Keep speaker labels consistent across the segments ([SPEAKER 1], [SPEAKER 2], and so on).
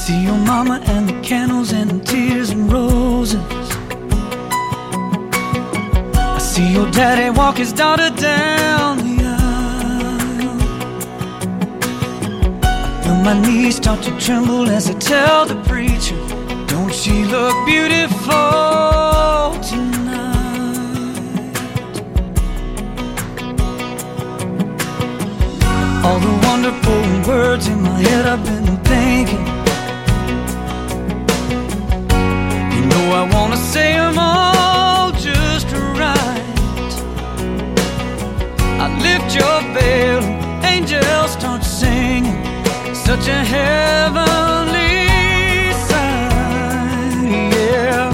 [SPEAKER 1] see your mama and the candles and the tears and roses. I see your daddy walk his daughter down the aisle. I feel my knees start to tremble as I tell the preacher, don't she look beautiful tonight? All the wonderful words in my head I've been thinking, you know I wanna say them all just right. I lift your veil and angels start singing, such a heavenly sight, yeah.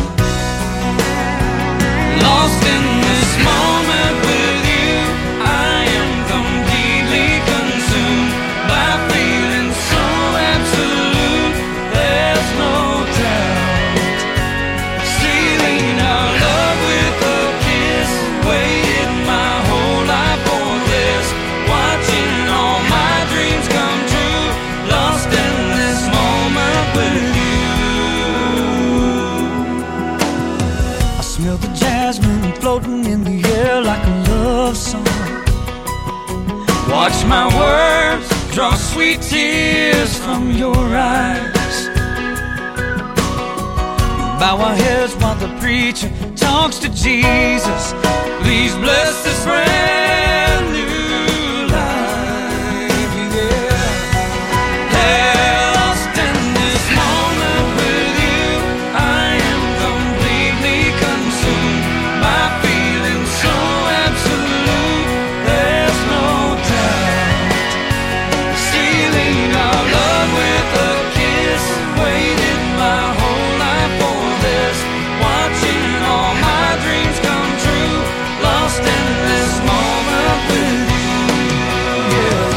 [SPEAKER 1] Lost in this moment with you, I am completely consumed by feeling so absolute, there's no doubt. Sealing our love with a kiss, waited my whole life for this, watching all my dreams come true, lost in this moment with you. I smell the jasmine floating in the air like a love song. Watch my words draw sweet tears from your eyes. Bow our heads while the preacher talks to Jesus. Please bless this brand new life, yeah. Lost in this moment with you, I am completely consumed by feeling so absolute, there's no doubt. Sealing our love with a kiss, waited my whole life for this, watching all my dreams come true, lost in this moment with you, yeah.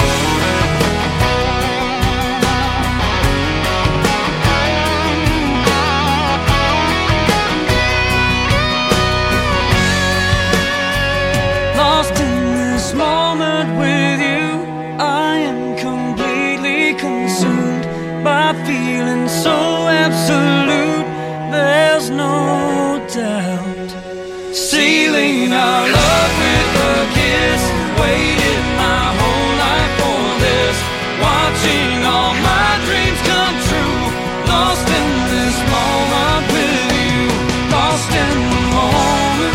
[SPEAKER 1] Lost in this moment with you, I am completely consumed by feeling so absolute, there's no doubt. Sealing our love with a kiss, waited my whole life for this, watching all my dreams come true, lost in this moment with you, lost in the moment,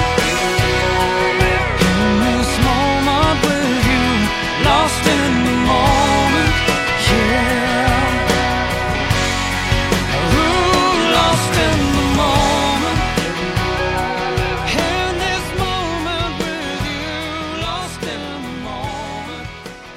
[SPEAKER 1] in this moment with you, lost in the moment, yeah. Ooh, lost in the moment, in this moment with you, lost in the moment,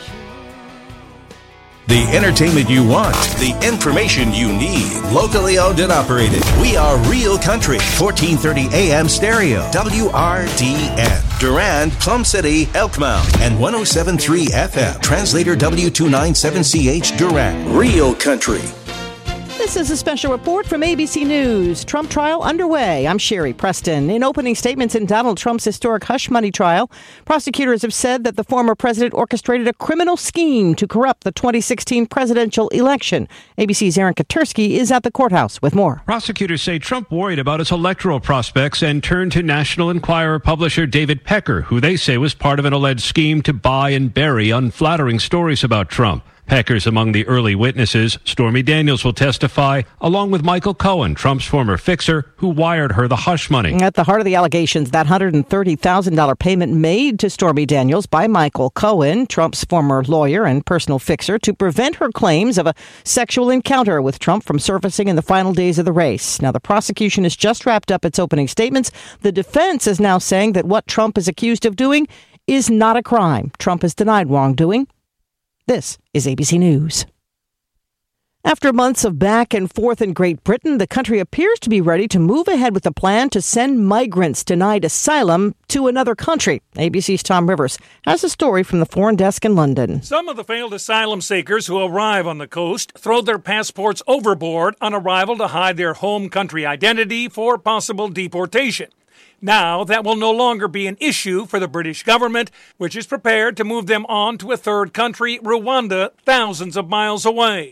[SPEAKER 1] yeah.
[SPEAKER 2] The entertainment you want, the information you need. Locally owned and operated. We are Real Country, 1430 AM stereo, WRDN. Durand, Plum City, Elkmount, and 107.3 FM. Translator W297CH Durand. Real Country.
[SPEAKER 3] This is a special report from ABC News. Trump trial underway. I'm Sherry Preston. In opening statements in Donald Trump's historic hush money trial, prosecutors have said that the former president orchestrated a criminal scheme to corrupt the 2016 presidential election. ABC's Aaron Katersky is at the courthouse with more.
[SPEAKER 4] Prosecutors say Trump worried about his electoral prospects and turned to National Enquirer publisher David Pecker, who they say was part of an alleged scheme to buy and bury unflattering stories about Trump. Pecker's among the early witnesses. Stormy Daniels will testify, along with Michael Cohen, Trump's former fixer, who wired her the hush money.
[SPEAKER 3] At the heart of the allegations, that $130,000 payment made to Stormy Daniels by Michael Cohen, Trump's former lawyer and personal fixer, to prevent her claims of a sexual encounter with Trump from surfacing in the final days of the race. Now, the prosecution has just wrapped up its opening statements. The defense is now saying that what Trump is accused of doing is not a crime. Trump has denied wrongdoing. This is ABC News. After months of back and forth in Great Britain, the country appears to be ready to move ahead with a plan to send migrants denied asylum to another country. ABC's Tom Rivers has a story from the Foreign Desk in London.
[SPEAKER 5] Some of the failed asylum seekers who arrive on the coast throw their passports overboard on arrival to hide their home country identity for possible deportation. Now, that will no longer be an issue for the British government, which is prepared to move them on to a third country, Rwanda, thousands of miles away.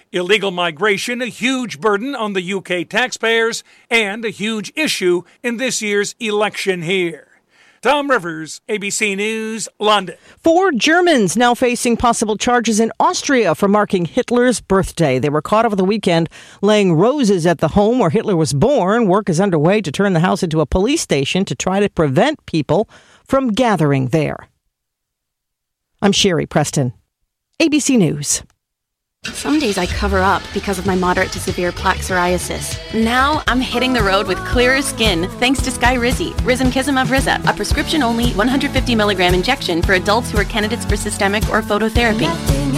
[SPEAKER 5] Illegal migration, a huge burden on the UK taxpayers, and a huge issue in this year's election here. Tom Rivers, ABC News, London. 4 Germans now facing possible charges in Austria for marking Hitler's birthday. They were caught over the weekend laying roses at the home where Hitler was born. Work is underway to turn the house into a police station to try to prevent people from gathering there. I'm Sherry Preston, ABC News.
[SPEAKER 6] Some days I cover up because of my moderate to severe plaque psoriasis. Now I'm hitting the road with clearer skin thanks to Skyrizi, Risankizumab Riza, a prescription-only 150 milligram injection for adults who are candidates for systemic or phototherapy.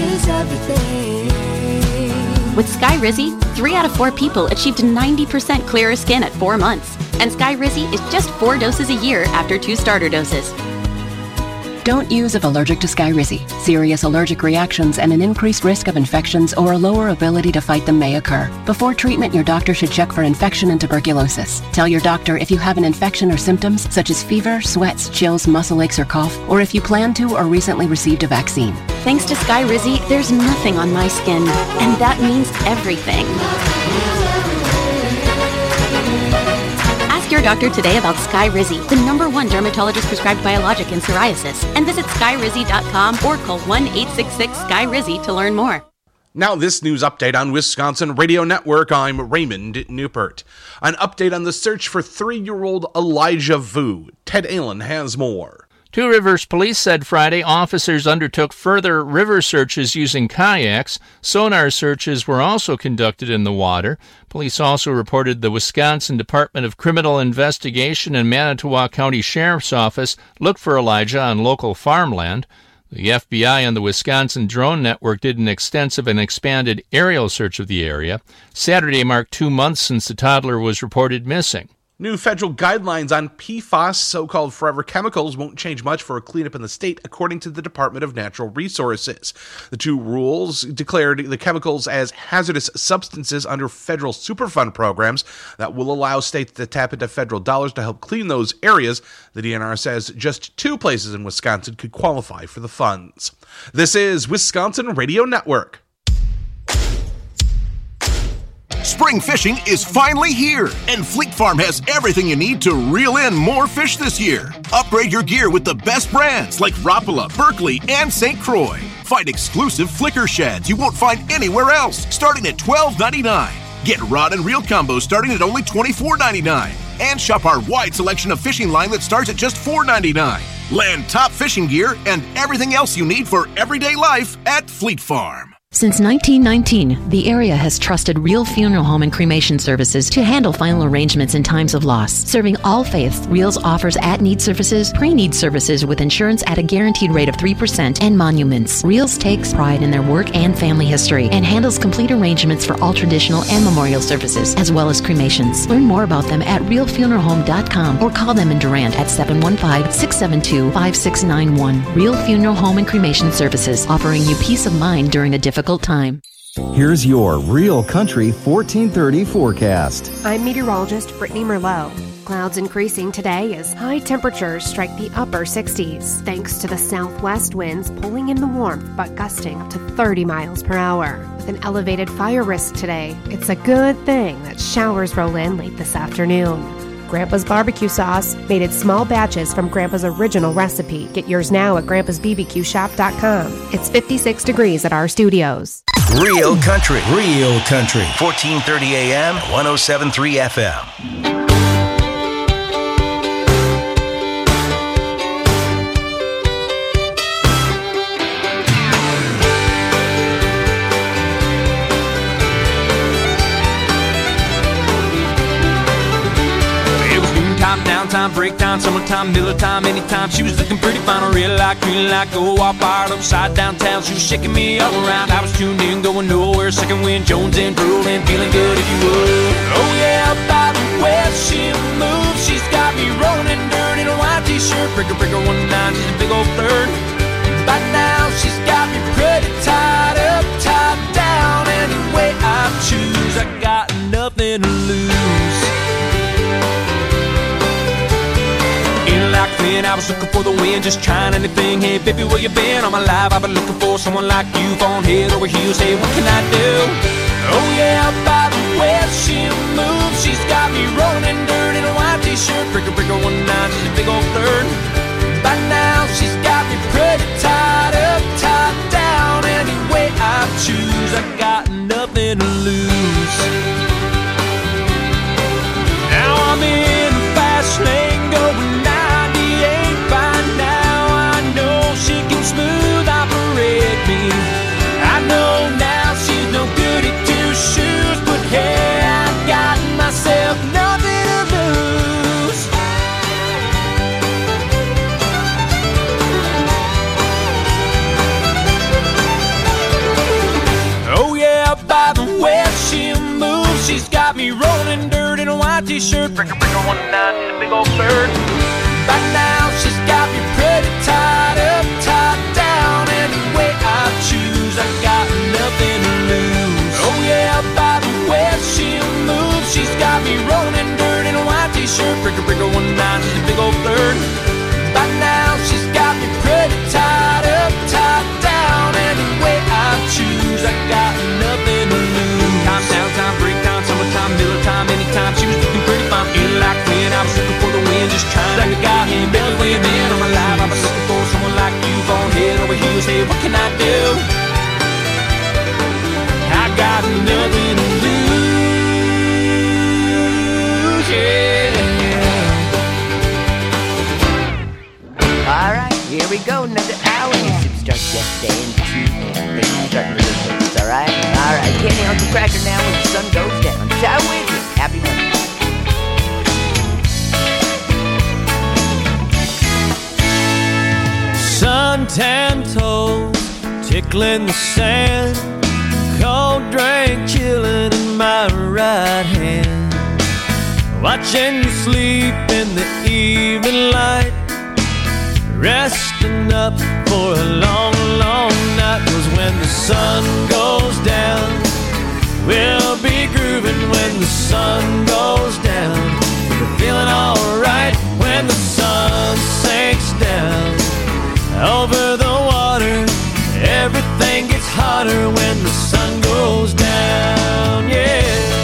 [SPEAKER 6] With Skyrizi, 3 out of 4 people achieved 90% clearer skin at 4 months. And Skyrizi is just 4 doses a year after 2 starter doses.
[SPEAKER 7] Don't use if allergic to Skyrizi. Serious allergic reactions and an increased risk of infections or a lower ability to fight them may occur. Before treatment, your doctor should check for infection and tuberculosis. Tell your doctor if you have an infection or symptoms such as fever, sweats, chills, muscle aches, or cough, or if you plan to or recently received a vaccine.
[SPEAKER 6] Thanks to Skyrizi, there's nothing on my skin, and that means everything. Ask your doctor today about Skyrizi, the #1 dermatologist-prescribed biologic in psoriasis, and visit skyrizi.com or call 1-866-SKY-RIZZI to learn more.
[SPEAKER 8] Now this news update on Wisconsin Radio Network, I'm Raymond Newpert. An update on the search for 3-year-old Elijah Vu. Ted Allen has more.
[SPEAKER 9] Two Rivers police said Friday officers undertook further river searches using kayaks. Sonar searches were also conducted in the water. Police also reported the Wisconsin Department of Criminal Investigation and Manitowoc County Sheriff's Office looked for Elijah on local farmland. The FBI and the Wisconsin Drone Network did an extensive and expanded aerial search of the area. Saturday marked 2 months since the toddler was reported missing.
[SPEAKER 8] New federal guidelines on PFAS, so-called forever chemicals, won't change much for a cleanup in the state, according to the Department of Natural Resources. The two rules declared the chemicals as hazardous substances under federal Superfund programs that will allow states to tap into federal dollars to help clean those areas. The DNR says just 2 places in Wisconsin could qualify for the funds. This is Wisconsin Radio Network.
[SPEAKER 10] Spring fishing is finally here, and Fleet Farm has everything you need to reel in more fish this year. Upgrade your gear with the best brands like Rapala, Berkley, and St. Croix. Find exclusive flicker sheds you won't find anywhere else, starting at $12.99. Get rod and reel combos starting at only $24.99. And shop our wide selection of fishing line that starts at just $4.99. Land top fishing gear and everything else you need for everyday life at Fleet Farm.
[SPEAKER 11] Since 1919, the area has trusted Real Funeral Home and Cremation Services to handle final arrangements in times of loss. Serving all faiths, Reals offers at-need services, pre-need services with insurance at a guaranteed rate of 3%, and monuments. Reals takes pride in their work and family history and handles complete arrangements for all traditional and memorial services, as well as cremations. Learn more about them at realfuneralhome.com or call them in Durant at 715-672-5691. Real Funeral Home and Cremation Services, offering you peace of mind during a difficult time.
[SPEAKER 12] Here's your Real Country 1430 forecast.
[SPEAKER 13] I'm meteorologist Brittany Merlot. Clouds increasing today as high temperatures strike the upper 60s, thanks to the southwest winds pulling in the warmth but gusting up to 30 miles per hour. With an elevated fire risk today, it's a good thing that showers roll in late this afternoon. Grandpa's barbecue sauce, made in small batches from Grandpa's original recipe. Get yours now at grandpasbbqshop.com. It's 56 degrees at our studios.
[SPEAKER 2] Real Country, 1430 AM, 107.3 FM.
[SPEAKER 1] Downtime, breakdown, summertime, middle time, anytime. She was looking pretty fine, real like, green like, go all fired upside downtown. She was shaking me all around. I was tuned in, going nowhere. Second wind, Jones and drooling, feeling good if you would. Oh yeah, by the way she moves, she's got me rolling in dirt in a white t-shirt. Breaker, 19, she's a big old flirt. By now she's got me pretty tied up, tied down. Any way I choose, I got nothing to lose. Like then I was looking for the wind, just trying anything. Hey baby, where you been? All my life I've been looking for someone like you, on head over heels. Hey, what can I do? Oh yeah, by the way she moves, she's got me rolling in dirt in a white t-shirt. Breaker, breaker, 19, she's a big old flirt. By now she's got me pretty tied up, tied down. Any way I choose, I got nothing to lose. Now I'm in the fast lane going 98. By now I know she can smooth operate me. I know now she's no good at two shoes, but hey, I got myself nothing to lose. Oh yeah, by the way she moves, she's got me rolling dirt in a white t-shirt. Breaker, breaker, 19 in a big old bird. By now she's got me pretty tied up, tied down. Any way I choose, I got nothing to lose. Oh yeah, by the way she moves, she's got me rolling dirt in a white t-shirt. Breaker, breaker, 19, she's a big old bird. By now she's got me pretty tied up, tied down. Any way I choose, I got nothing to lose. Time, downtime, break time, summertime, middle time, anytime. She was looking pretty fine, feeling like when I was looking for the wind, just trying to got me belly way man on my life. I was looking for someone like you, on head over heels. Hey, what can I do? I got nothing to lose. Yeah.
[SPEAKER 14] All right, here we go, another hour. It starts yesterday and things starting to look good. All right, Kenny Uncle Cracker now when the sun goes down. Shout with you. Happy Monday.
[SPEAKER 1] Suntan toes tickling the sand, cold drink chilling in my right hand, watching you sleep in the evening light, resting up for a long, long night. 'Cause when the sun goes down, we'll be grooving when the sun goes down. We're feeling alright when the sun sinks down. Over the water, everything gets hotter when the sun goes down, yeah.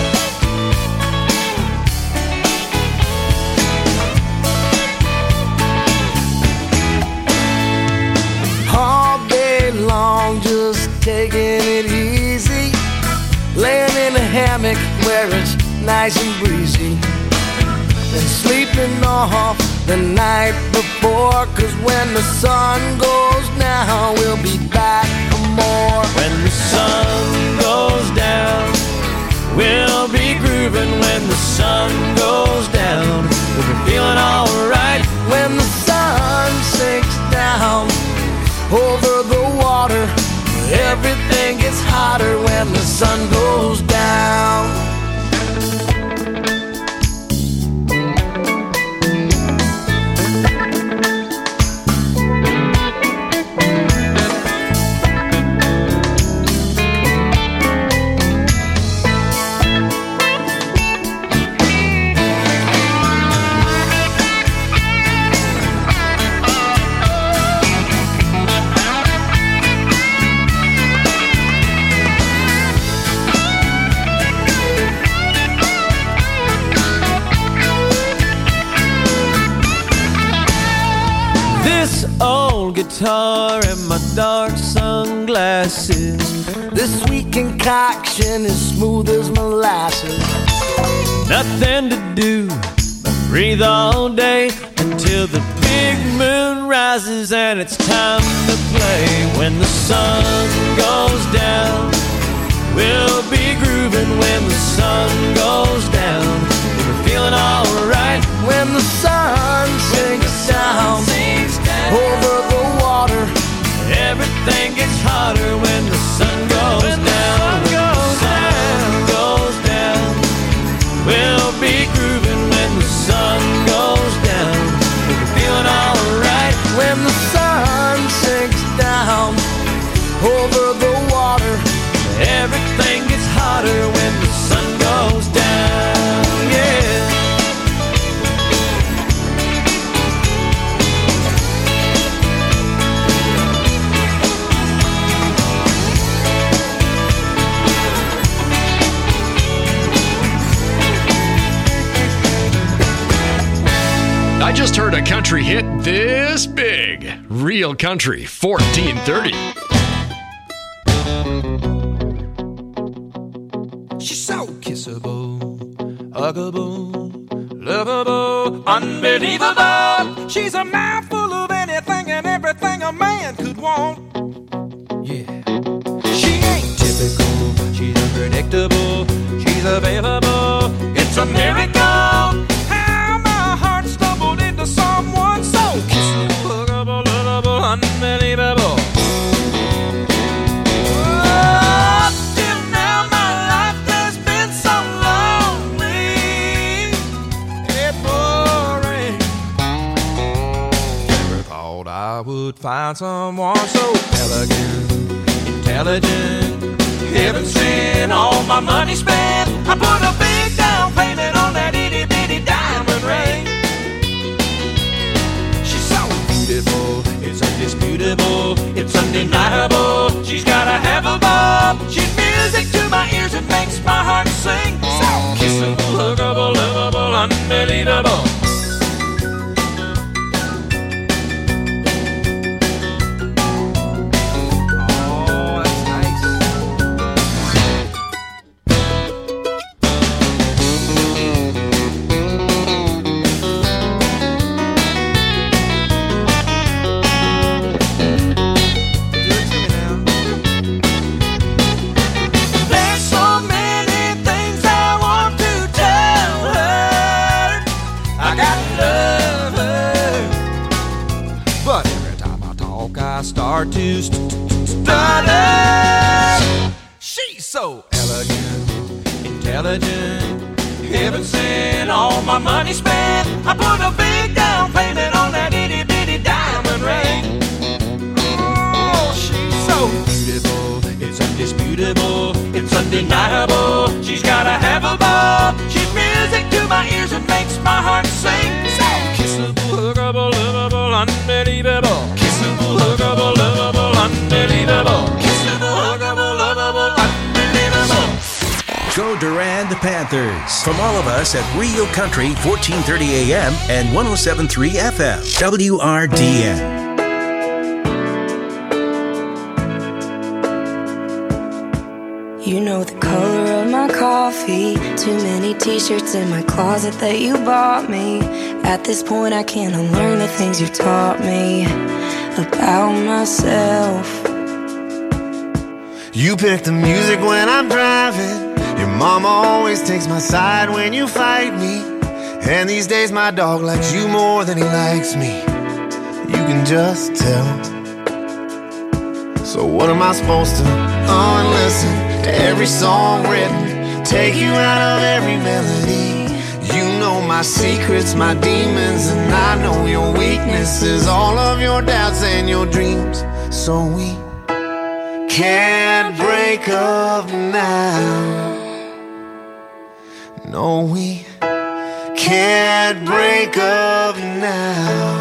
[SPEAKER 1] All day long, just taking it easy, laying in a hammock where it's nice and breezy, and sleeping off the night before. 'Cause when the sun goes down, we'll be back for more. When the sun goes down, we'll be grooving. When the sun goes down, we'll be feeling alright. When the sun sinks down over the water, everything gets hotter when the sun goes down. Guitar and my dark sunglasses, this sweet concoction is smooth as molasses. Nothing to do but breathe all day until the big moon rises and it's time to play. When the sun goes down, we'll be grooving. When the sun goes down, we're feeling alright. When the sun sinks down over the water, everything gets hotter when the sun goes down. When the sun goes down, we'll be grooving. When the sun goes down, we're feeling alright. When the sun sinks down over the water, everything gets hotter when the sun goes down, yeah.
[SPEAKER 15] just heard a country hit this big. Real Country 1430.
[SPEAKER 16] She's so kissable, huggable, lovable, unbelievable. She's a mouthful of anything and everything a man could want. Yeah. She ain't typical, she's unpredictable, she's available. It's a miracle how my heart stumbled into someone so kissable, huggable, lovable, unbelievable. Oh, till now my life has been so lonely and boring. Never thought I would find someone so elegant, intelligent, heaven sent, all my money spent. I put a big down payment on that itty bitty diamond ring. She's so beautiful, it's undisputable, it's undeniable. She's got a have a bob. She's music to my ears and makes my heart sing. So kissable, huggable, lovable, unbelievable. Start to stutter. She's so elegant, intelligent, heaven sent, all my money spent. I put a big down payment on that itty bitty diamond ring. Oh, she's so beautiful, it's undisputable, it's undeniable. She's got a have a bob. She's music to my ears and makes my heart sing. So kissable, huggable, lovable, unbelievable. Kissable, huggable, lovable, unbelievable. Kissable, huggable, lovable, unbelievable.
[SPEAKER 2] Go Durand Panthers. From all of us at Real Country 1430 AM and 107.3 FM. WRDN.
[SPEAKER 17] You know the color of my coffee. Too many t-shirts in my closet that you bought me. At this point I can't unlearn the things you taught me about myself.
[SPEAKER 18] You pick the music when I'm driving. Your mama always takes my side when you fight me. And these days my dog likes you more than he likes me. You can just tell. So what am I supposed to unlisten to every song written, take you out of every melody? You know my secrets, my demons, and I know your weaknesses, all of your doubts and your dreams. So we can't break up now. No, we can't break up now.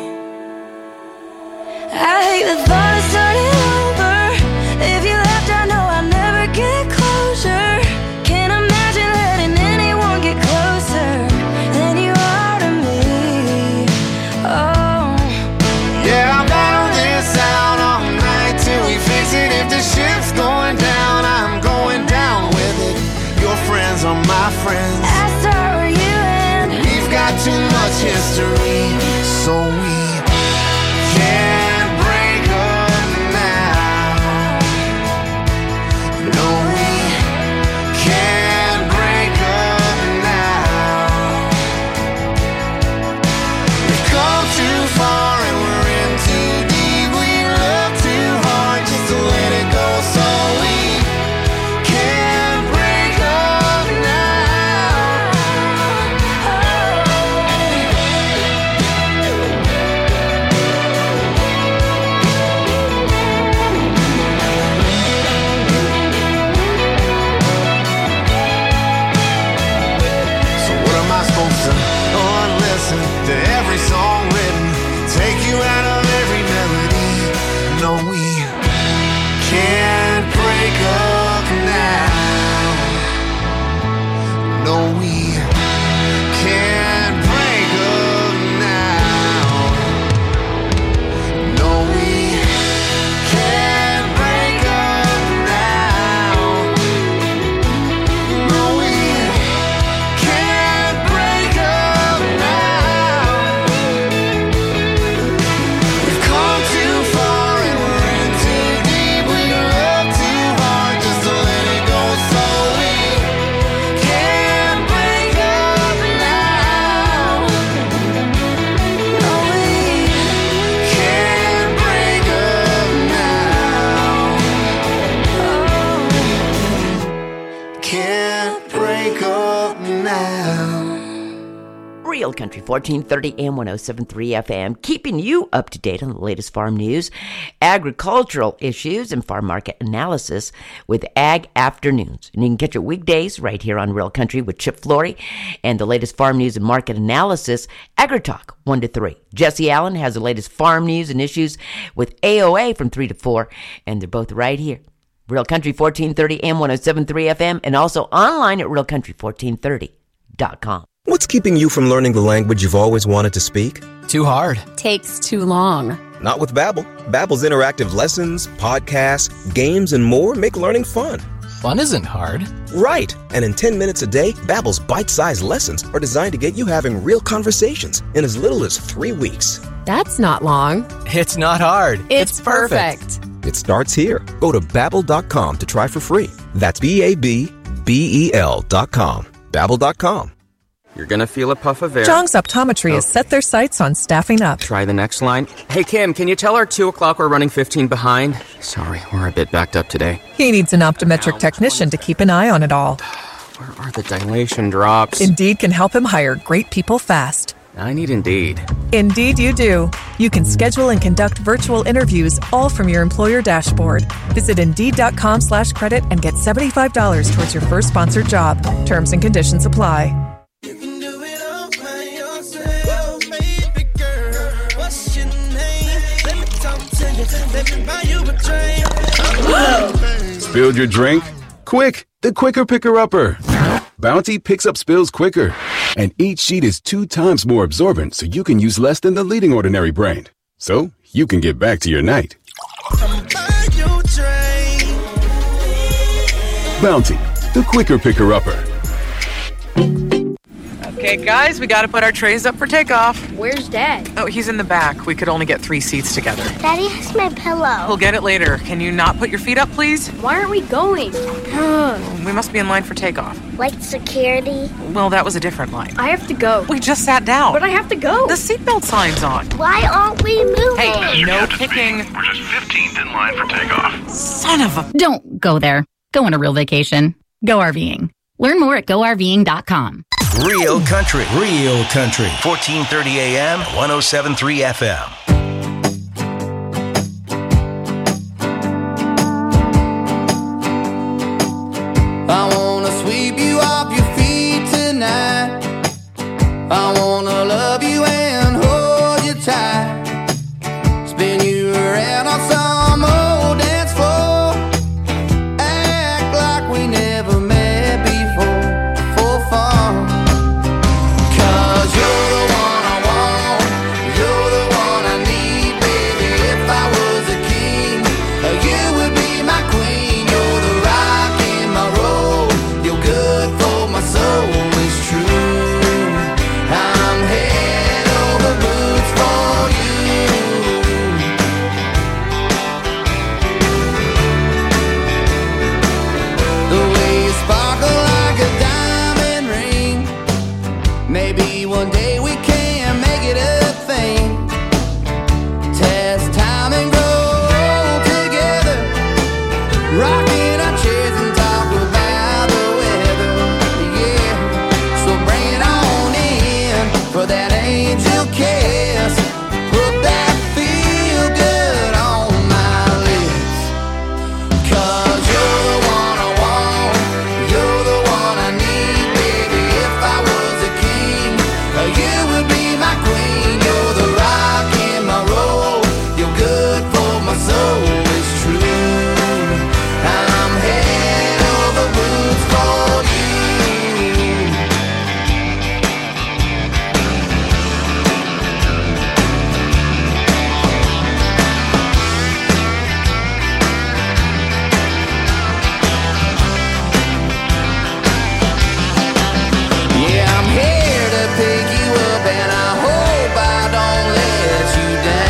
[SPEAKER 17] I hate the thought of starting over. If you left, I know I'll never get closure. Can't imagine letting anyone get closer than you are to me. Oh,
[SPEAKER 18] yeah, I'll battle this out all night till we fix it. If the ship's going down, I'm going down with it. Your friends are my friends.
[SPEAKER 17] I start where you end.
[SPEAKER 18] We've got too much history, so we can't break up now. No, we can't break up now. We've come too far and we're in too deep. We love too hard just to let it go. So we can't break up now. So what am I supposed to unlisten to every song written, take you out of every melody? No, we can't break up now. No, we can't break up now.
[SPEAKER 14] Real Country 1430 and 107.3 FM, keeping you up to date on the latest farm news, agricultural issues, and farm market analysis with Ag Afternoons. And you can catch it weekdays right here on Real Country with Chip Flory and the latest farm news and market analysis, AgriTalk 1 to 3. Jesse Allen has the latest farm news and issues with AOA from 3 to 4, and they're both right here. Real Country 1430 and 107.3 FM, and also online at realcountry1430.com.
[SPEAKER 19] What's keeping you from learning the language you've always wanted to speak?
[SPEAKER 20] Too hard.
[SPEAKER 21] Takes too long.
[SPEAKER 19] Not with Babbel. Babbel's interactive lessons, podcasts, games, and more make learning fun.
[SPEAKER 20] Fun isn't hard.
[SPEAKER 19] Right. And in 10 minutes a day, Babbel's bite-sized lessons are designed to get you having real conversations in as little as 3 weeks.
[SPEAKER 21] That's not long.
[SPEAKER 20] It's not hard.
[SPEAKER 21] It's perfect.
[SPEAKER 19] It starts here. Go to Babbel.com to try for free. That's BABBEL.com. Babbel.com.
[SPEAKER 22] You're gonna feel a puff of air.
[SPEAKER 23] Zhang's Optometry has set their sights on staffing up.
[SPEAKER 22] Try the next line. Hey, Kim, can you tell our 2 o'clock we're running 15 behind? Sorry, we're a bit backed up today.
[SPEAKER 23] He needs an optometric technician to keep an eye on it all.
[SPEAKER 22] Where are the dilation drops?
[SPEAKER 23] Indeed can help him hire great people fast.
[SPEAKER 22] I need Indeed.
[SPEAKER 23] Indeed you do. You can schedule and conduct virtual interviews all from your employer dashboard. Visit Indeed.com/credit and get $75 towards your first sponsored job. Terms and conditions apply.
[SPEAKER 24] Spilled your drink? Quick, the Quicker Picker-Upper. Bounty picks up spills quicker, and each sheet is 2 times more absorbent, so you can use less than the leading ordinary brand. So you can get back to your night. Bounty, the Quicker Picker-Upper.
[SPEAKER 25] Okay, guys, we gotta put our trays up for takeoff.
[SPEAKER 26] Where's Dad?
[SPEAKER 25] Oh, he's in the back. We could only get 3 seats together.
[SPEAKER 26] Daddy has my pillow.
[SPEAKER 25] We'll get it later. Can you not put your feet up, please?
[SPEAKER 26] Why aren't we going?
[SPEAKER 25] We must be in line for takeoff.
[SPEAKER 26] Like security?
[SPEAKER 25] Well, that was a different line.
[SPEAKER 26] I have to go.
[SPEAKER 25] We just sat down.
[SPEAKER 26] But I have to go.
[SPEAKER 25] The seatbelt sign's on.
[SPEAKER 26] Why aren't we moving?
[SPEAKER 25] Hey, no kicking.
[SPEAKER 27] We're just 15th in line for takeoff.
[SPEAKER 25] Son of a...
[SPEAKER 28] Don't go there. Go on a real vacation. Go RVing. Learn more at GoRVing.com.
[SPEAKER 2] Real Country. 1430 AM, 107.3 FM.
[SPEAKER 18] I wanna sweep you off your feet tonight. I wanna love you and hold you tight. Spin you around on some old dance floor. Act like we never met before, for fun. 'Cause you're the one I want, you're the one I need, baby. If I was a king, you would be my queen. You're the rock in my road, you're good for my soul, it's true. I'm head over boots for you. The way you sparkle like a diamond ring. Maybe one day we can make it a thing. Test time and grow together. Rocking our chairs and talk about the weather. Yeah, so bring it on in for that angel kiss. Put that feel good on my lips. 'Cause you're the one I want, you're the one I need, baby. If I was a king, you would be my queen. You're the rock in my road, you're good for my soul, it's true. I'm head over boots for you. Yeah, I'm here to pick you up, and I hope I don't let you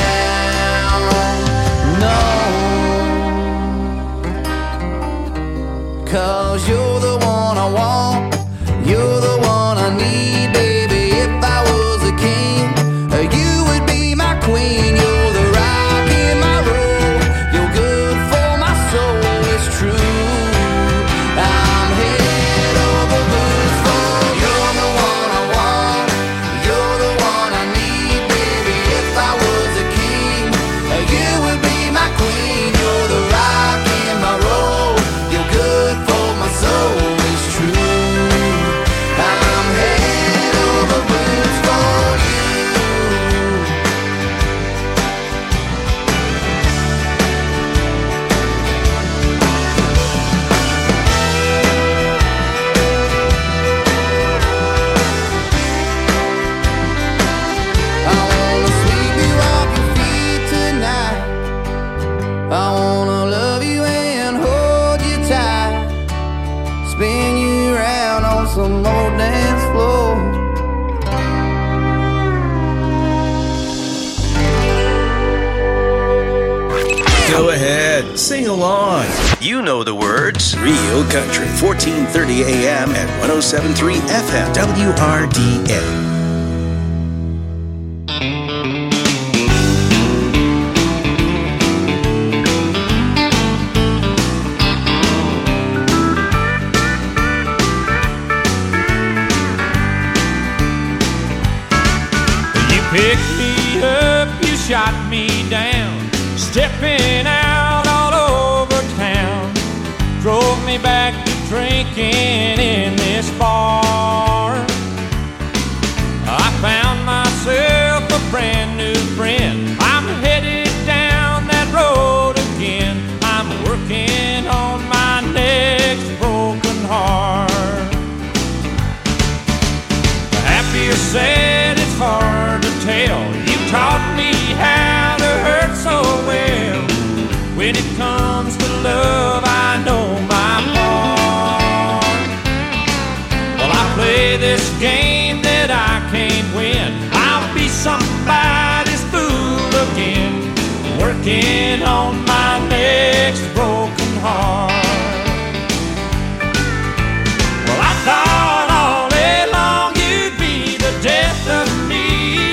[SPEAKER 18] down. No, 'cause you're the one I want, you're the one I need, baby. If I was a king, you would be my queen. You're the rock in my road, you're good for my soul, it's true. I'm head over boots for you. You're the one I want, you're
[SPEAKER 2] one. You know the words. Real Country, 1430 AM and 107.3 FM, WRDN.
[SPEAKER 16] Picked me up, you shot me down, stepping out all over town. Drove me back to drinking in this bar. I found myself a brand new friend. I'm headed down that road again. I'm working on my next broken heart. Happy or sad, it's hard to tell. You taught me how to hurt so well. When it comes to love, I know my part. Well, I play this game that I can't win. I'll be somebody's fool again, working on my next broken heart. Well, I thought all day long you'd be the death of me,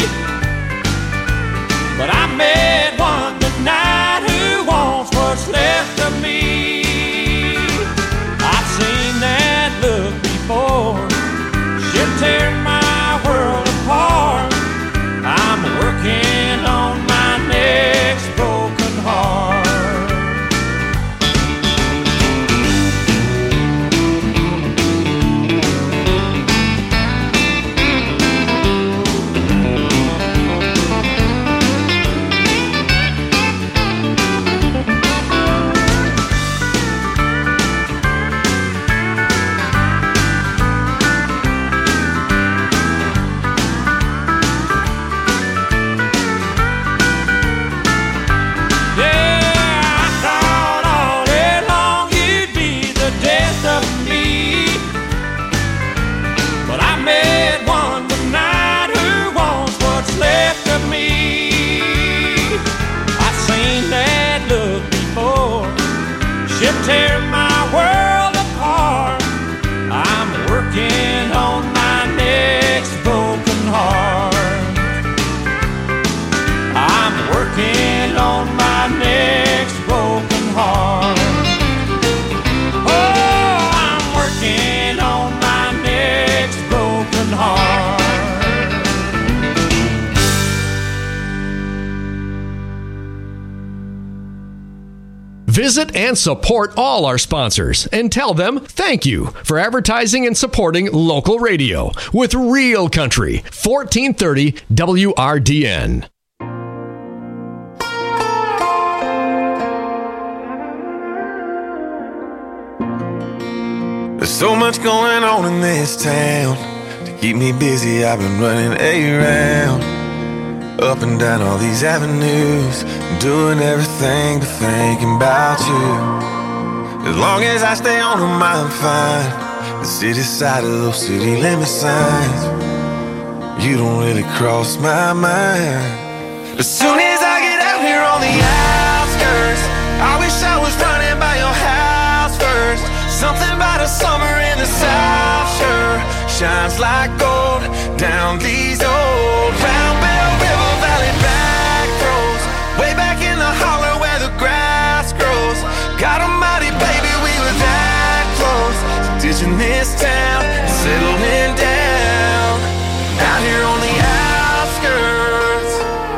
[SPEAKER 16] but I met one tonight who wants what's left of me. I've seen that look before. She'll tear my world apart. I'm working on my next broken heart. Tear my world apart. I'm working on my next broken heart. I'm working on my next broken heart. Oh, I'm working on my next broken heart.
[SPEAKER 15] Visit and support all our sponsors and tell them thank you for advertising and supporting local radio with Real Country, 1430 WRDN.
[SPEAKER 18] There's so much going on in this town. To keep me busy, I've been running around, up and down all these avenues, doing everything but thinking about you. As long as I stay on them, I'm fine. The city side of those city limit signs, you don't really cross my mind. As soon as I get out here on the outskirts, I wish I was running by your house first. Something about a summer in the South sure shines like gold down these old Round Bell River Valley back roads, way back in the holler where the grass grows. God almighty, baby, we were that close to ditching this town and settling down out here on the outskirts.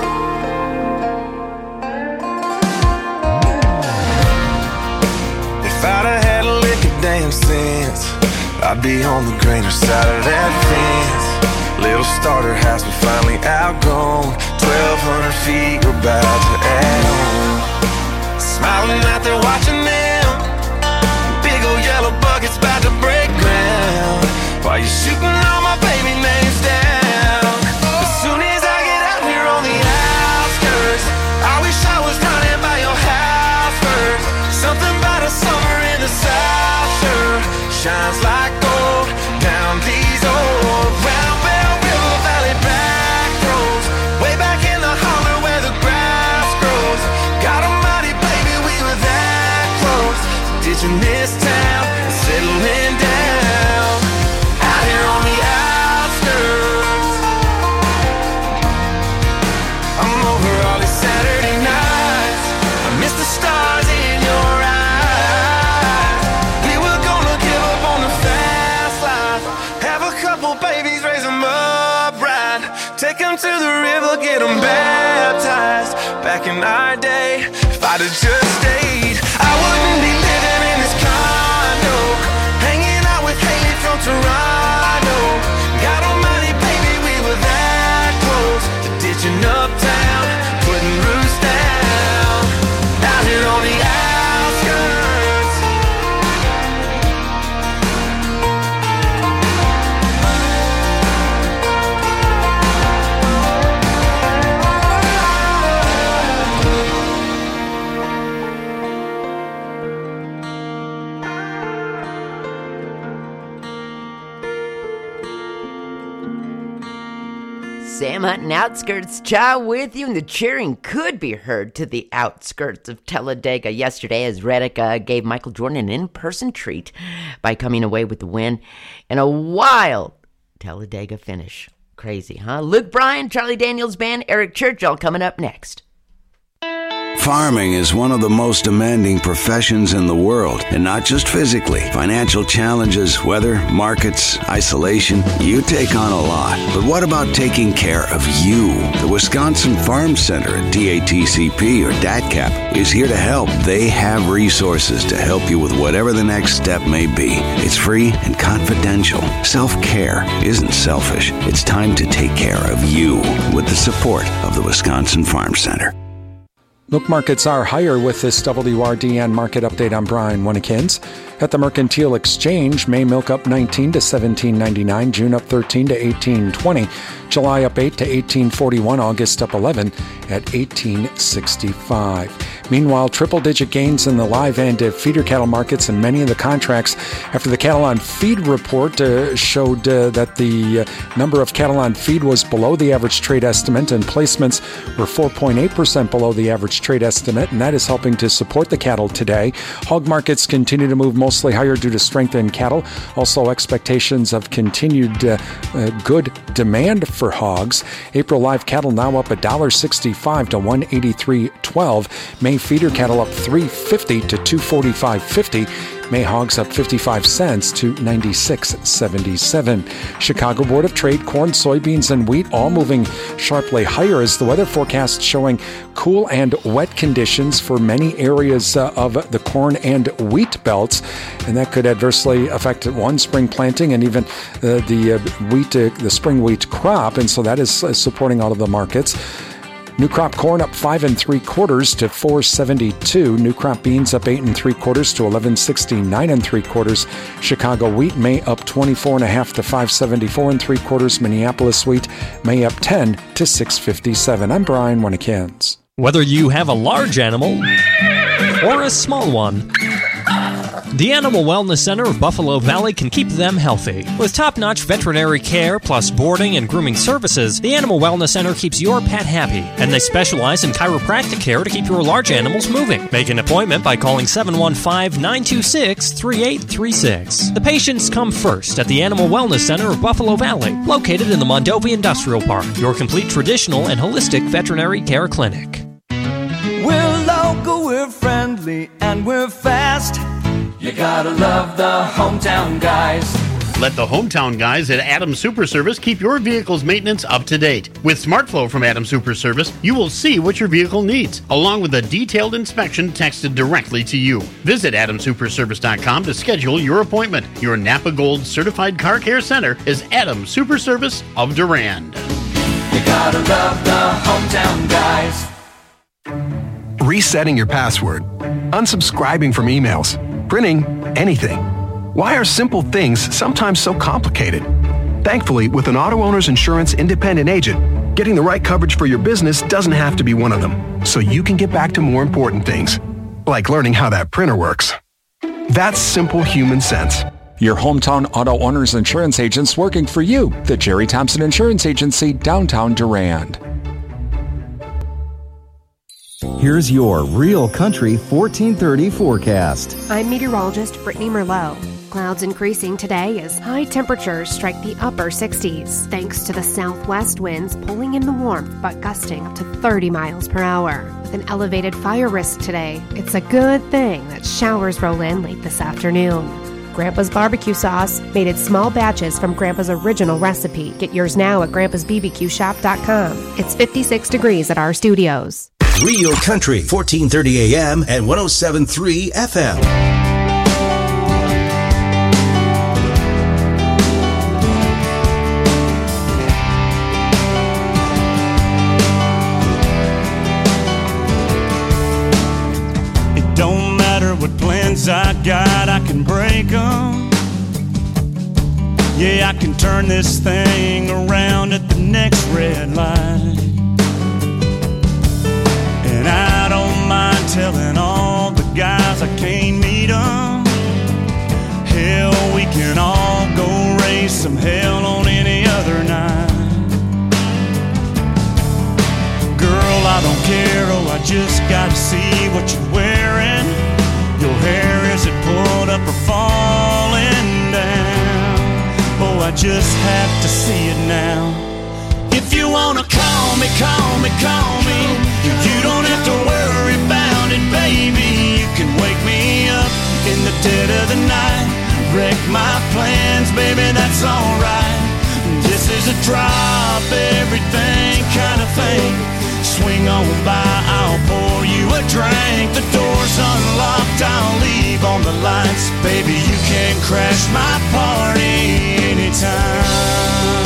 [SPEAKER 18] If I'd have had a lick of damn sense, I'd be on the greener side of that fence. Little starter house we finally outgrown, 1,200 feet we're about to add on. Smiling out there watching them, big old yellow buckets about to break ground, while you're shooting all my baby names down. As soon as I get out here on the outskirts, I wish I was running by your house first. Something about a summer in the South sure shines like gold down these old Round Bell River Valley back roads, way back in the holler where the grass grows. God almighty, baby, we were that close ditching this town and settling down out here on the outskirts. I'm over all these Saturday nights. I miss the stars in your eyes. We were gonna give up on the fast life, have a couple babies, raise them up right, take them to the river, get them baptized. Back in our day, if I'd have just stayed, I wouldn't be living in this condo, hanging out with Haley from Toronto. God almighty, baby, we were that close to ditching uptown, putting roots down, out here on the outskirts.
[SPEAKER 14] Sam Hunt and Outskirts Cha with you, and the cheering could be heard to the outskirts of Talladega yesterday as Reddick gave Michael Jordan an in-person treat by coming away with the win in a wild Talladega finish. Crazy, huh? Luke Bryan, Charlie Daniels Band, Eric Church, all coming up next.
[SPEAKER 3] Farming is one of the most demanding professions in the world, and not just physically. Financial challenges, weather, markets, isolation, you take on a lot. But what about taking care of you? The Wisconsin Farm Center at DATCP or DATCAP is here to help. They have resources to help you with whatever the next step may be. It's free and confidential. Self-care isn't selfish. It's time to take care of you with the support of the Wisconsin Farm Center.
[SPEAKER 4] Milk markets are higher with this WRDN market update. I'm Brian Winnekins. At the Mercantile Exchange, May milk up 19 to $17.99, June up 13 to $18.20, July up 8 to $18.41, August up 11 at $18.65. Meanwhile, triple-digit gains in the live and feeder cattle markets and many of the contracts after the cattle on feed report showed that the number of cattle on feed was below the average trade estimate, and placements were 4.8% below the average trade estimate, and that is helping to support the cattle today. Hog markets continue to move mostly higher due to strength in cattle. Also, expectations of continued good demand for hogs. April live cattle now up $1.65 to $183.12. May feeder cattle up $3.50 to $245.50. May hogs up 55 cents to 96.77. Chicago Board of Trade, corn, soybeans, and wheat all moving sharply higher as the weather forecast showing cool and wet conditions for many areas of the corn and wheat belts, and that could adversely affect one spring planting and even the spring wheat crop, and so that is supporting all of the markets. New crop corn up 5 3/4 to $4.72. New crop beans up 8 3/4 to $11.69 3/4. Chicago wheat May up 24.5 to $5.74 3/4. Minneapolis wheat May up 10 to $6.57. I'm Brian Winnekins.
[SPEAKER 5] Whether you have a large animal or a small one, the Animal Wellness Center of Buffalo Valley can keep them healthy. With top-notch veterinary care plus boarding and grooming services, the Animal Wellness Center keeps your pet happy, and they specialize in chiropractic care to keep your large animals moving. Make an appointment by calling 715-926-3836. The patients come first at the Animal Wellness Center of Buffalo Valley, located in the Mondovi Industrial Park, your complete traditional and holistic veterinary care clinic.
[SPEAKER 1] We're local, we're friendly, and we're fast. You gotta love the hometown guys.
[SPEAKER 6] Let the hometown guys at Adams Super Service keep your vehicle's maintenance up to date. With SmartFlow from Adams Super Service, you will see what your vehicle needs, along with a detailed inspection texted directly to you. Visit AdamSuperService.com to schedule your appointment. Your Napa Gold Certified Car Care Center is Adams Super Service of Durand.
[SPEAKER 1] You gotta love the hometown guys.
[SPEAKER 7] Resetting your password, unsubscribing from emails, printing anything. Why are simple things sometimes so complicated? Thankfully, with an auto owner's insurance independent agent, getting the right coverage for your business doesn't have to be one of them, so you can get back to more important things, like learning how that printer works. That's simple human sense.
[SPEAKER 4] Your hometown auto owner's insurance agents working for you. The Jerry Thompson Insurance Agency, downtown Durand.
[SPEAKER 8] Here's your Real Country 1430 forecast.
[SPEAKER 9] I'm meteorologist Brittany Merlot. Clouds increasing today as high temperatures strike the upper 60s, thanks to the southwest winds pulling in the warmth but gusting up to 30 miles per hour. With an elevated fire risk today, it's a good thing that showers roll in late this afternoon. Grandpa's barbecue sauce, made in small batches from Grandpa's original recipe. Get yours now at grandpa'sbbqshop.com. It's 56 degrees at our studios.
[SPEAKER 2] Real Country, 1430 AM and 107.3 FM.
[SPEAKER 1] Don't matter what plans I got, I can break them. Yeah, I can turn this thing around at the next red light. And I don't mind telling all the guys I can't meet them. Hell, we can all go raise some hell on any other night. Girl, I don't care, oh, I just gotta see what you're wearing. Your hair, is it pulled up or falling down? Oh, I just have to see it now. If you wanna call me, call me, call me. You don't have to worry about it, baby. You can wake me up in the dead of the night. Wreck my plans, baby, that's alright. This is a drop everything kind of thing. Swing on by, I'll pour you a drink. The door's unlocked, I'll leave on the lights. Baby, you can crash my party anytime.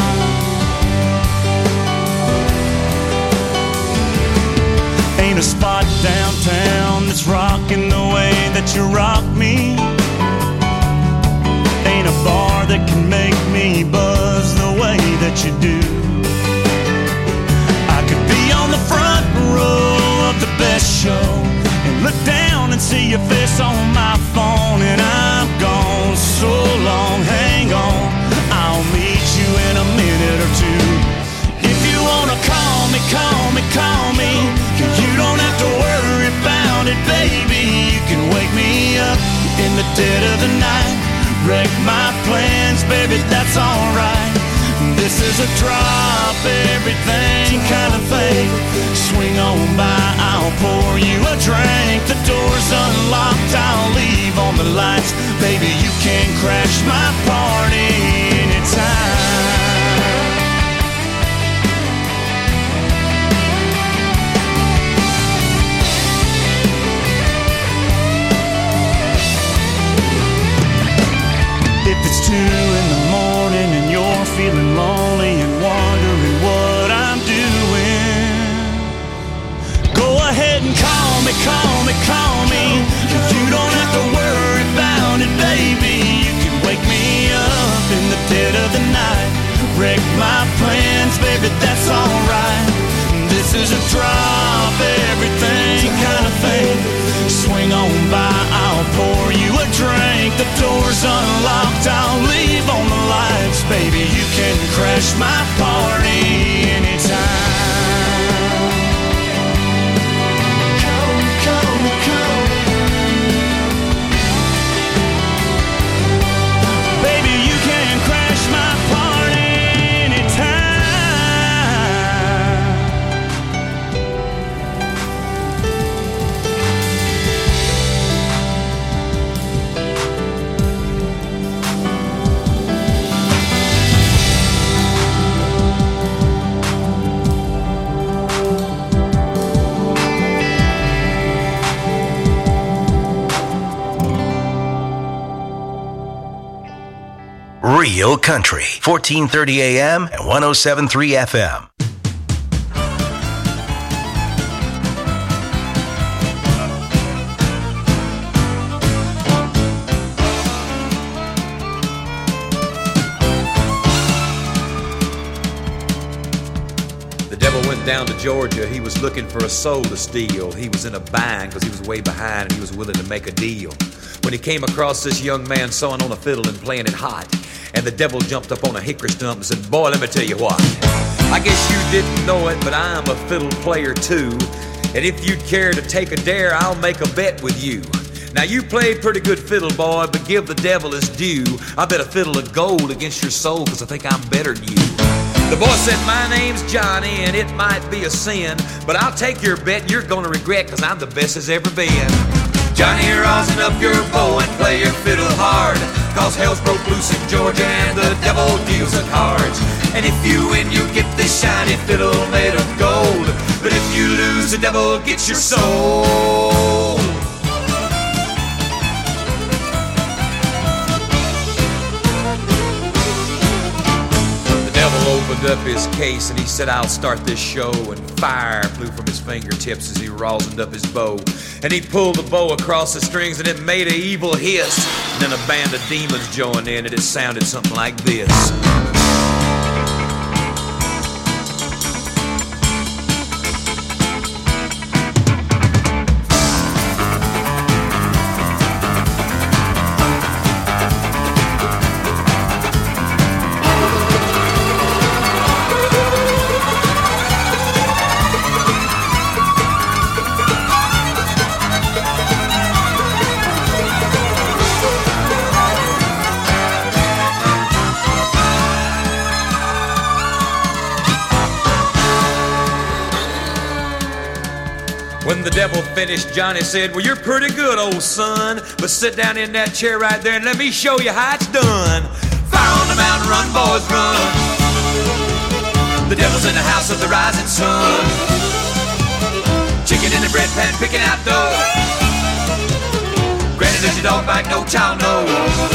[SPEAKER 1] Ain't a spot downtown that's rocking the way that you rock me. Ain't a bar that can make me buzz the way that you do. On the front row of the best show and look down and see your face on my phone. And I'm gone so long, hang on, I'll meet you in a minute or two. If you wanna call me, call me, call me. You don't have to worry about it, baby. You can wake me up in the dead of the night. Wreck my plans, baby, that's alright. This is a drop everything kind of thing. Swing on by, I'll pour you a drink. The door's unlocked, I'll leave on the lights. Baby, you can crash my party anytime. If it's 2 in the morning and you're feeling lonely and wondering what I'm doing, go ahead and call me, call me, call me. You don't have to worry about it, baby. You can wake me up in the dead of the night. Wreck my plans, baby, that's alright. This is a drop everything kind of thing. Swing on by, I'll pour you a drink. The door's unlocked, I'll leave on the lights. Baby, you can crash my party anytime. Come, come, come. Baby, you can crash my party anytime.
[SPEAKER 2] Real Country, 1430 AM and 107.3 FM.
[SPEAKER 10] The devil went down to Georgia. He was looking for a soul to steal. He was in a bind because he was way behind and he was willing to make a deal. When he came across this young man sawing on a fiddle and playing it hot, and the devil jumped up on a hickory stump and said, "Boy, let me tell you what. I guess you didn't know it, but I'm a fiddle player too. And if you'd care to take a dare, I'll make a bet with you. Now you played pretty good fiddle, boy, but give the devil his due. I bet a fiddle of gold against your soul, 'cause I think I'm better than you. The boy said, my name's Johnny, and it might be a sin, but I'll take your bet and you're gonna regret, 'cause I'm the best as ever been. Johnny, rosin up your bow and play your fiddle hard, 'cause hell's broke loose in Georgia and the devil deals the cards. And if you win, you get this shiny fiddle made of gold, but if you lose, the devil gets your soul. Opened up his case and he said, I'll start this show, and fire flew from his fingertips as he rosined up his bow, and he pulled the bow across the strings and it made an evil hiss, and then a band of demons joined in and it sounded something like this. When the devil finished, Johnny said, well, you're pretty good, old son, but sit down in that chair right there and let me show you how it's done. Fire on the mountain, run, boys, run. The devil's in the house of the rising sun. Chicken in the bread pan, picking out dough. Granny, does your dog bite? No child knows.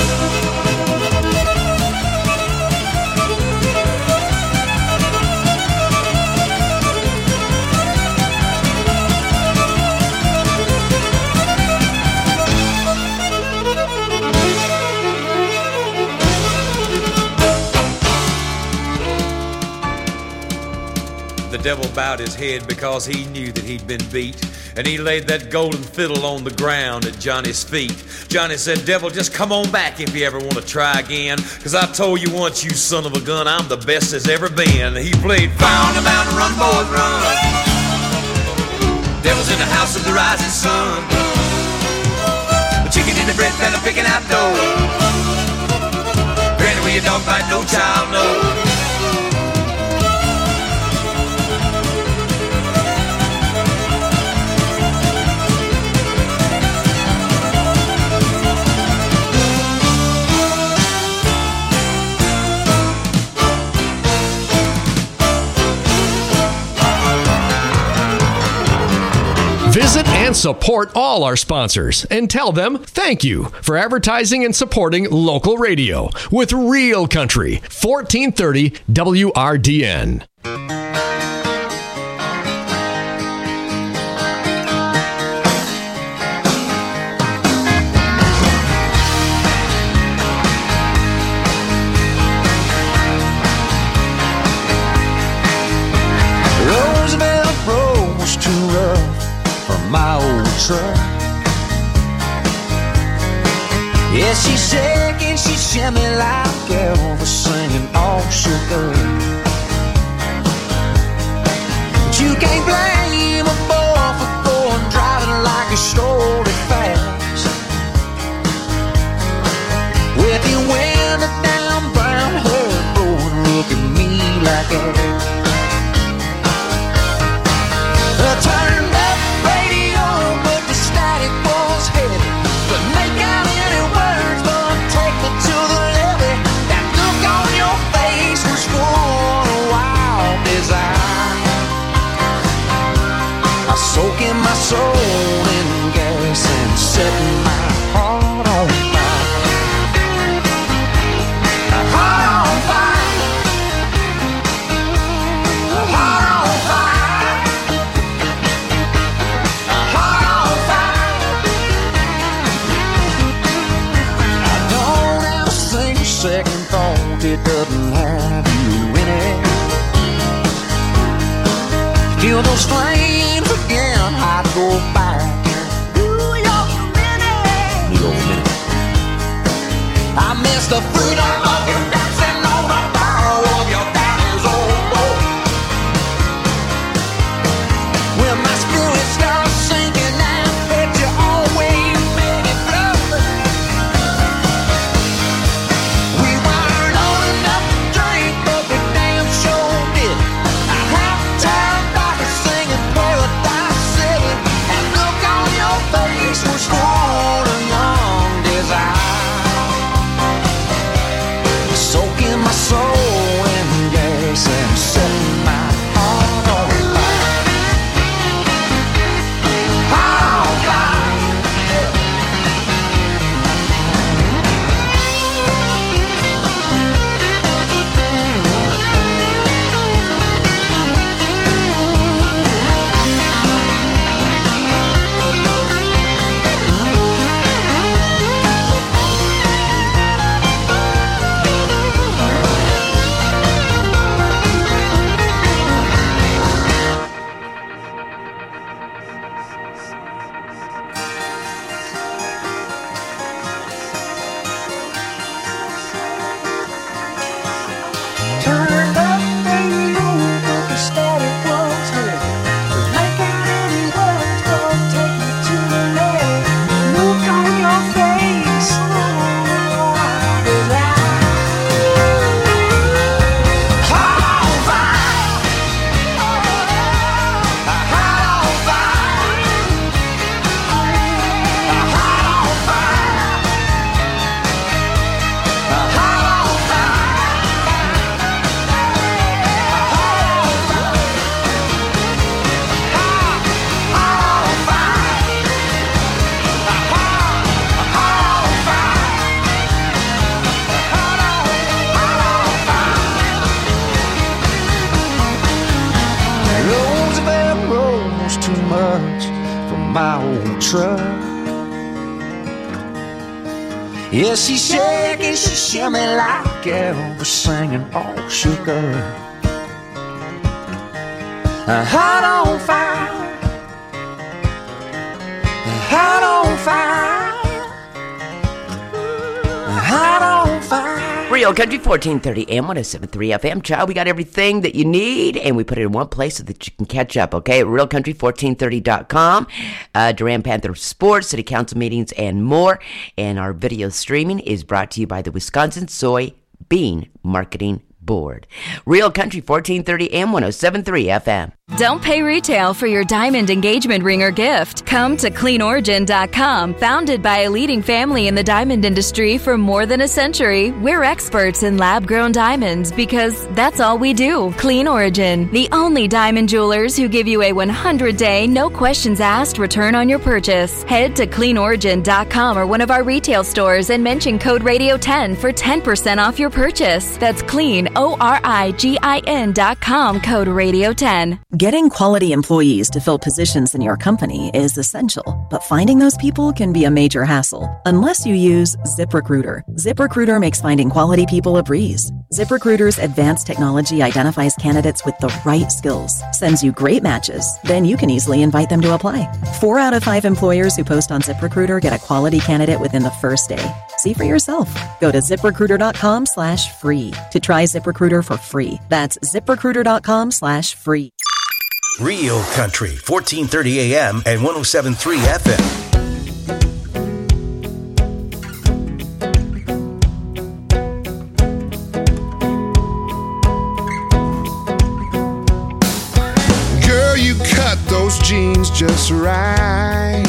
[SPEAKER 10] The devil bowed his head because he knew that he'd been beat, and he laid that golden fiddle on the ground at Johnny's feet. Johnny said, devil, just come on back if you ever want to try again, 'cause I told you once, you son of a gun, I'm the best there's ever been. He played fire on the mountain, run, boys, run. Devil's in the house of the rising sun. The chicken in the bread pan, picking out dough. Granny, where your dog bite, no child knows.
[SPEAKER 15] Visit and support all our sponsors and tell them thank you for advertising and supporting local radio with Real Country, 1430 WRDN.
[SPEAKER 1] Roosevelt Road was too rough for my old truck. Yeah, she's shaking, she shimmy like Elvis singing all shook up. But you can't blame a boy for going driving like he stole it fast. With your window down, brown hair blowing, look at me like that. Turned up radio, but the static was heavy. Couldn't make out any words, but take me to the levee. That look on your face was full of wild desire. I soak in my soul in gas and setting my heart on fire. Heart on fire. Heart on fire. Second thought, it doesn't have you in it. Feel those flames again, I'd go back. New York minute. New York minute. I miss the freedom of your dancing on the barrel of your daddy's old boat. When my spirit Yeah, she shake and she shimmy like Elvis singing all sugar. Hot on fire, hot on fire, hot on fire.
[SPEAKER 14] Real Country 1430 AM 107.3 FM. Child, we got everything that you need, and we put it in one place so that you can catch up, okay? At realcountry1430.com. Durand Panther Sports, City Council meetings, and more. And our video streaming is brought to you by the Wisconsin Soybean Marketing Board. Real Country 1430 AM 107.3 FM.
[SPEAKER 11] Don't pay retail for your diamond engagement ring or gift. Come to CleanOrigin.com. Founded by a leading family in the diamond industry for more than a century, we're experts in lab-grown diamonds because that's all we do. Clean Origin, the only diamond jewelers who give you a 100-day, no questions asked return on your purchase. Head to CleanOrigin.com or one of our retail stores and mention code Radio10 for 10% off your purchase. That's CleanOrigin.com, code Radio10.
[SPEAKER 12] Getting quality employees to fill positions in your company is essential, but finding those people can be a major hassle unless you use ZipRecruiter. ZipRecruiter makes finding quality people a breeze. ZipRecruiter's advanced technology identifies candidates with the right skills, sends you great matches, then you can easily invite them to apply. 4 out of 5 employers who post on ZipRecruiter get a quality candidate within the first day. See for yourself. Go to ZipRecruiter.com/free to try ZipRecruiter for free. That's ZipRecruiter.com/free.
[SPEAKER 2] Real Country, 1430 AM and 107.3 FM.
[SPEAKER 18] Girl, you cut those jeans just right.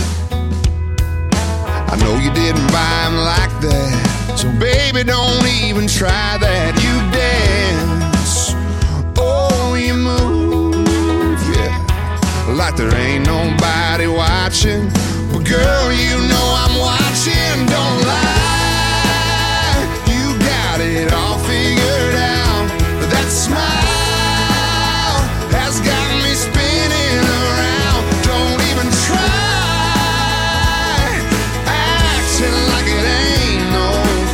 [SPEAKER 18] I know you didn't buy them like that, so baby, don't even try that. You dance, oh, you move, yeah, like there ain't nobody watching. But girl, you know I'm watching, don't lie. You got it all figured out. That smile has got me spinning around. Don't even try acting like it ain't no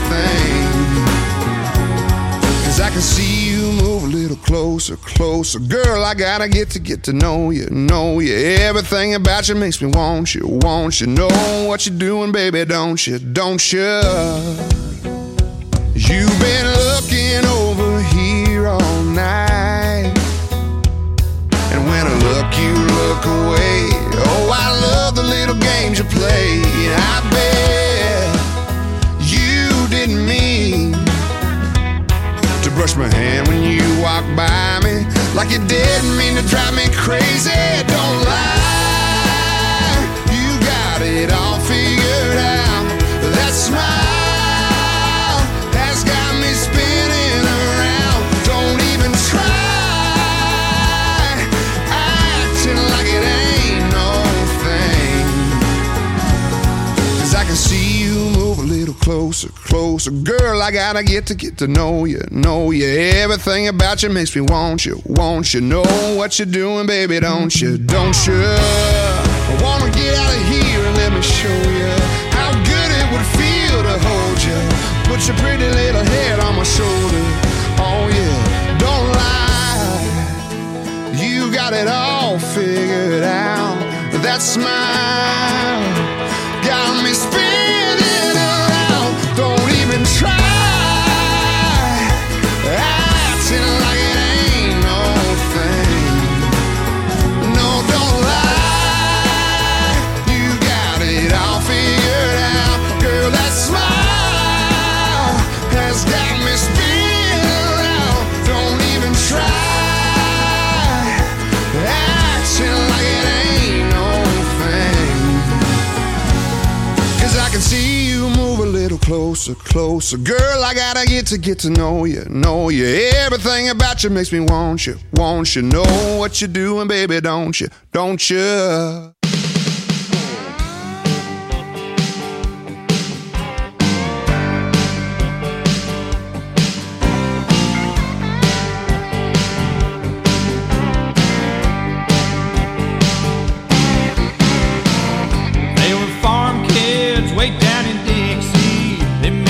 [SPEAKER 18] thing. 'Cause I can see you move a little closer, closer. Girl, I gotta get to know you, know you. Everything about you makes me want you, want you. Know what you're doing, baby, don't you, don't you? You've been looking over here all night, and when I look, you look away. Oh, I love the little games you play. I bet you didn't mean to brush my hand when you walk by me, like you didn't mean to drive me crazy. Don't lie, you got it all figured out. That smile has got me spinning around. Don't even try acting like it ain't no thing. 'Cause I can see you move a little closer, closer. Girl, I gotta get to know you, know you. Everything about you makes me want you, want you. Know what you're doing, baby, don't you, don't you? I wanna get out of here and let me show you how good it would feel to hold you. Put your pretty little head on my shoulder. Oh yeah, don't lie, you got it all figured out. That smile got me spinning around. Don't even try acting like it ain't no thing. No, don't lie, you got it all figured out. Girl, that smile has got me spinning around. Don't even try acting like it ain't no thing. 'Cause I can see you move a little closer, closer. Girl, I gotta get to know you, know you. Everything about you makes me want you, want you. Know what you're doing, baby, don't you, don't you?
[SPEAKER 16] They were farm kids way down in Dixie. They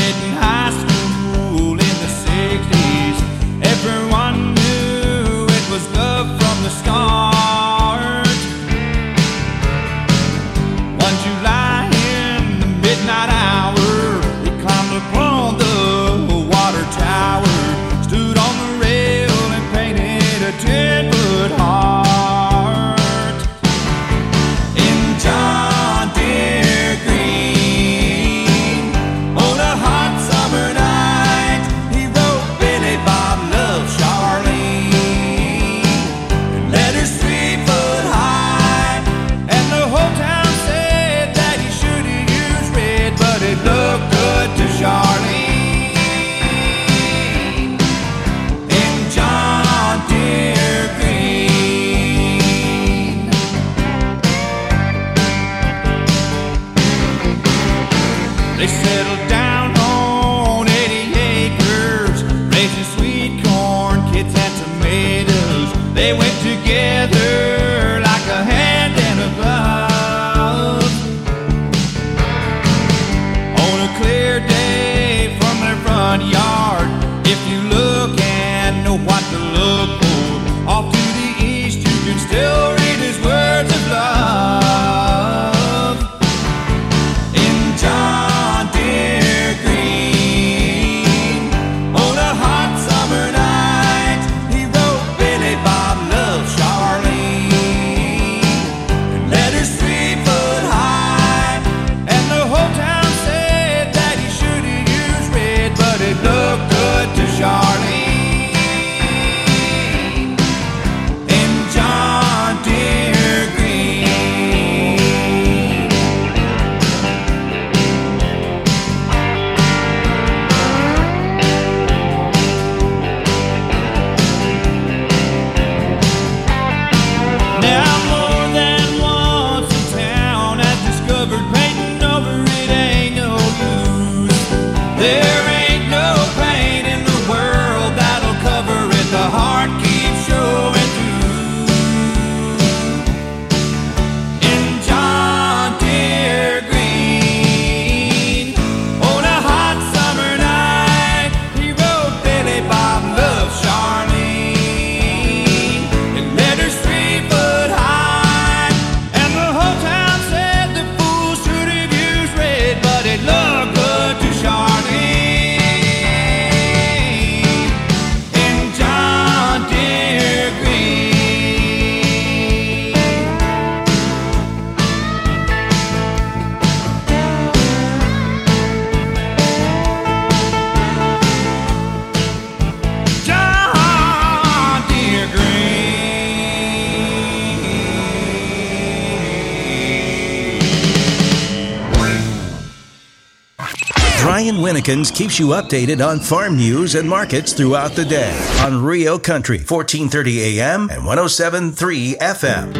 [SPEAKER 2] Winnikins keeps you updated on farm news and markets throughout the day on Rio Country, 1430 AM and 107.3 FM.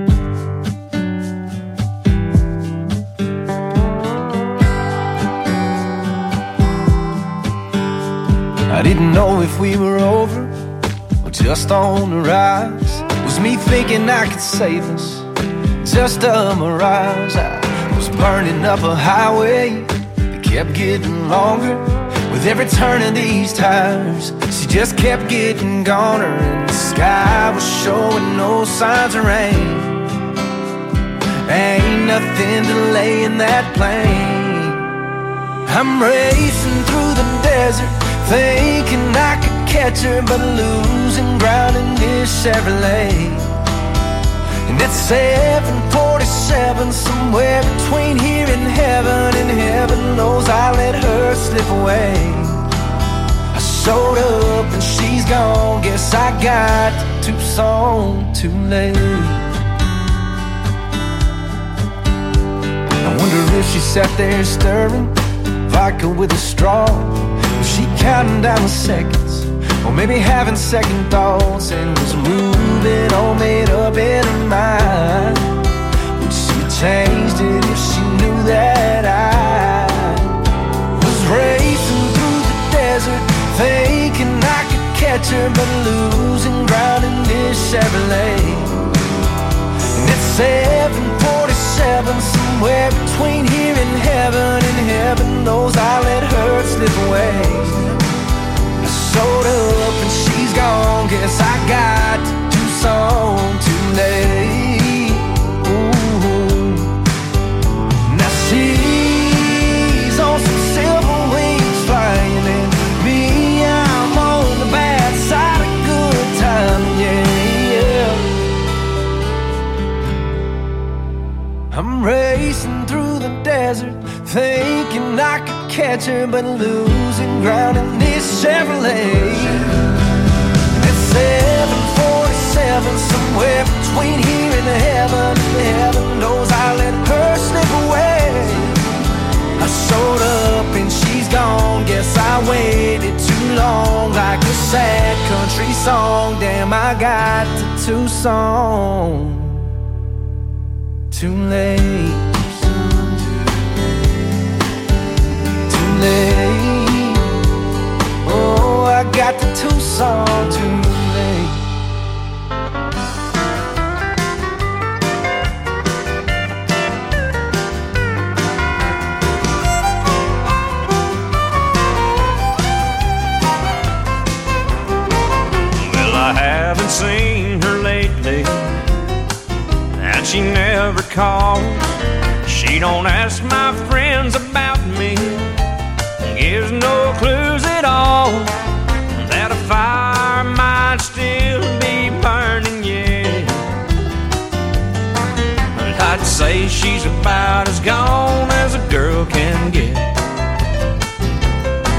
[SPEAKER 18] I didn't know if we were over or just on the rise. Was me thinking I could save us, just a mirage. I was burning up a highway that kept getting longer. With every turn of these tires, she just kept getting goner. And the sky was showing no signs of rain. Ain't nothing delaying that plane. I'm racing through the desert, thinking I could catch her, but losing ground in this Chevrolet. And it's 7:47, somewhere between here and heaven knows I let her slip away. I showed up and she's gone, guess I got to Tucson too late. I wonder if she sat there stirring vodka with a straw. Was she counting down the seconds, or maybe having second thoughts, and was moving all made up in her mind? Would she changed it if she knew that I was racing through the desert, thinking I could catch her, but losing ground in this Chevrolet? And it's 7:47, somewhere between here and heaven knows I let her slip away. I showed up and she's gone, guess I got to Tucson too late. Ooh. Now she's on some silver wings flying, and me, I'm on the bad side of good time, yeah. I'm racing through the desert, thinking I could catch her, but losing ground in this Chevrolet. It's 7:47, somewhere between here and heaven knows I let her slip away. I showed up and she's gone, guess I waited too long, like a sad country song. Damn, I got to Tucson too late. Oh, I got to Tucson too late.
[SPEAKER 1] Well, I haven't seen her lately, and she never calls. She don't ask my friends about me, gives no clues at all that a fire might still be burning yet. But I'd say she's about as gone as a girl can get.